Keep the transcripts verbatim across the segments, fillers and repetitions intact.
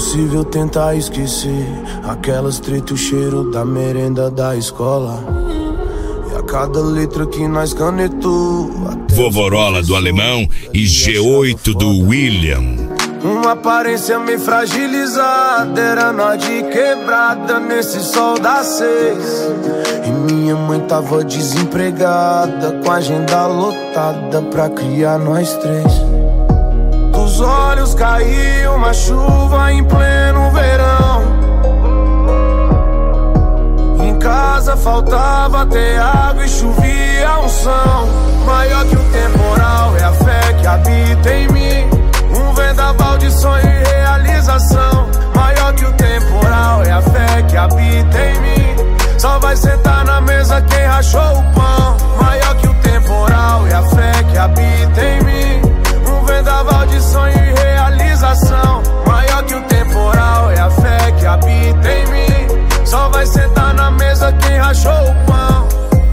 impossível tentar esquecer aquelas treta e o cheiro da merenda da escola. E a cada letra que nós canetou, Vovorola do Alemão e G oito do William. Uma aparência meio fragilizada, era nós de quebrada nesse sol das seis. E minha mãe tava desempregada, com a agenda lotada pra criar nós três. Dos olhos caiu uma chuva em pleno verão. Em casa faltava ter água e chovia a unção. Maior que o temporal é a fé que habita em mim. Um vendaval de sonho e realização. Maior que o temporal é a fé que habita em mim. Só vai sentar na mesa quem rachou o pão. Maior que o temporal é a fé que habita em mim. Um vendaval de sonho e realização. Maior que o temporal é a fé que habita em mim. Só vai sentar na mesa quem rachou o pão.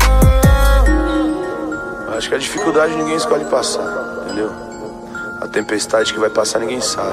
Acho que a dificuldade ninguém escolhe passar, entendeu? A tempestade que vai passar ninguém sabe.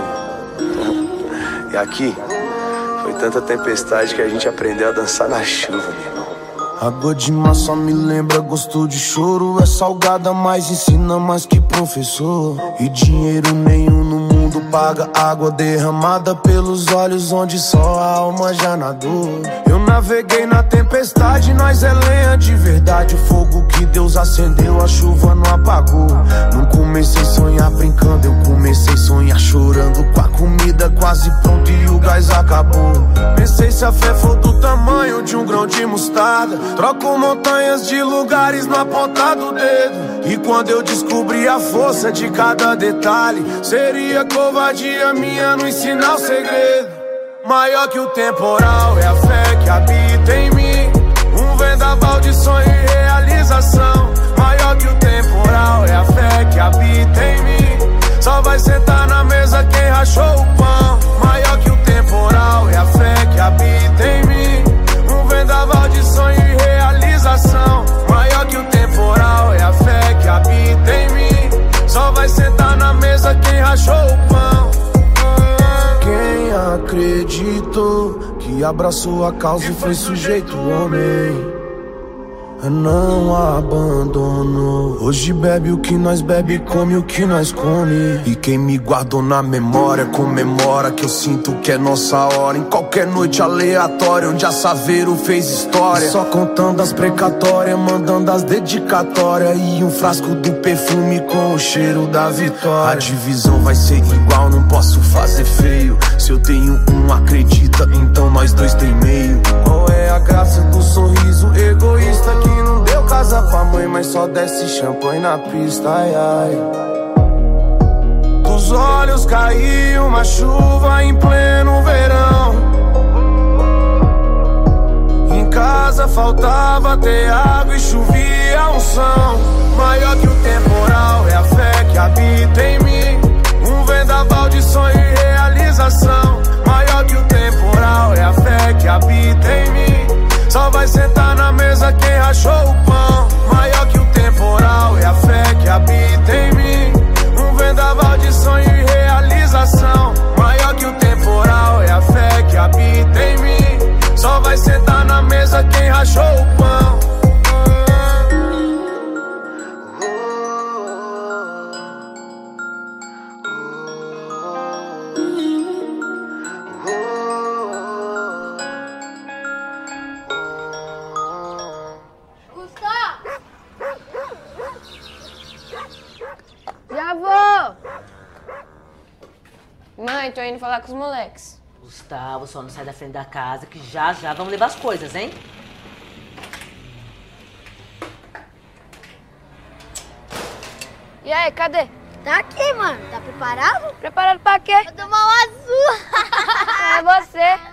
E aqui foi tanta tempestade que a gente aprendeu a dançar na chuva, meu irmão. Água de mar só me lembra gosto de choro. É salgada, mas ensina mais que professor. E dinheiro nenhum no mundo paga água derramada pelos olhos onde só a alma já nadou. Eu naveguei na tempestade, nós é lenha de verdade. O fogo que Deus acendeu, a chuva não apagou. Não comecei a sonhar brincando, eu comecei a sonhar chorando. Com a comida quase pronta e o gás acabou. Pensei se a fé for do tamanho de um grão de mostarda, troco montanhas de lugares na ponta do dedo. E quando eu descobri a força de cada detalhe, seria covardia minha não ensinar o segredo. Maior que o temporal é a fé que habita em mim. Um vendaval de sonho e realização. Maior que o temporal é a fé que habita em mim. Só vai sentar na mesa quem rachou o pão. Maior que o temporal é a fé que habita em mim. Um vendaval de sonho e realização. Maior que o temporal é a fé que habita em mim. Só vai sentar na mesa quem rachou o pão. Quem acreditou que abraçou a causa e foi sujeito homem, não abandonou. Hoje bebe o que nós bebe, come o que nós come. E quem me guardou na memória comemora que eu sinto que é nossa hora. Em qualquer noite aleatória onde a Saveiro fez história, só contando as precatórias, mandando as dedicatórias. E um frasco do perfume com o cheiro da vitória. A divisão vai ser igual, não posso fazer feio. Se eu tenho um, acredita, então nós dois tem meio. Qual é a graça do sorriso egoísta que não deu casa pra mãe, mas só desce champanhe na pista, ai, ai. Dos olhos caiu uma chuva em pleno verão. Em casa faltava ter água e chovia a unção. Maior que o temporal é a fé que habita em mim. Um vendaval de sonho e realização. Maior que o temporal é a fé que habita em mim. Só vai sentar na mesa quem rachou o pão. Maior que o temporal é a fé que habita em mim. Um vendaval de sonho e realização. Maior que o temporal é a fé que habita em mim. Só vai sentar na mesa quem rachou o pão. Já vou! Mãe, tô indo falar com os moleques. Gustavo, só não sai da frente da casa que já já vamos levar as coisas, hein? E aí, cadê? Tá aqui, mano. Tá preparado? Preparado pra quê? Vou tomar uma azul. É você.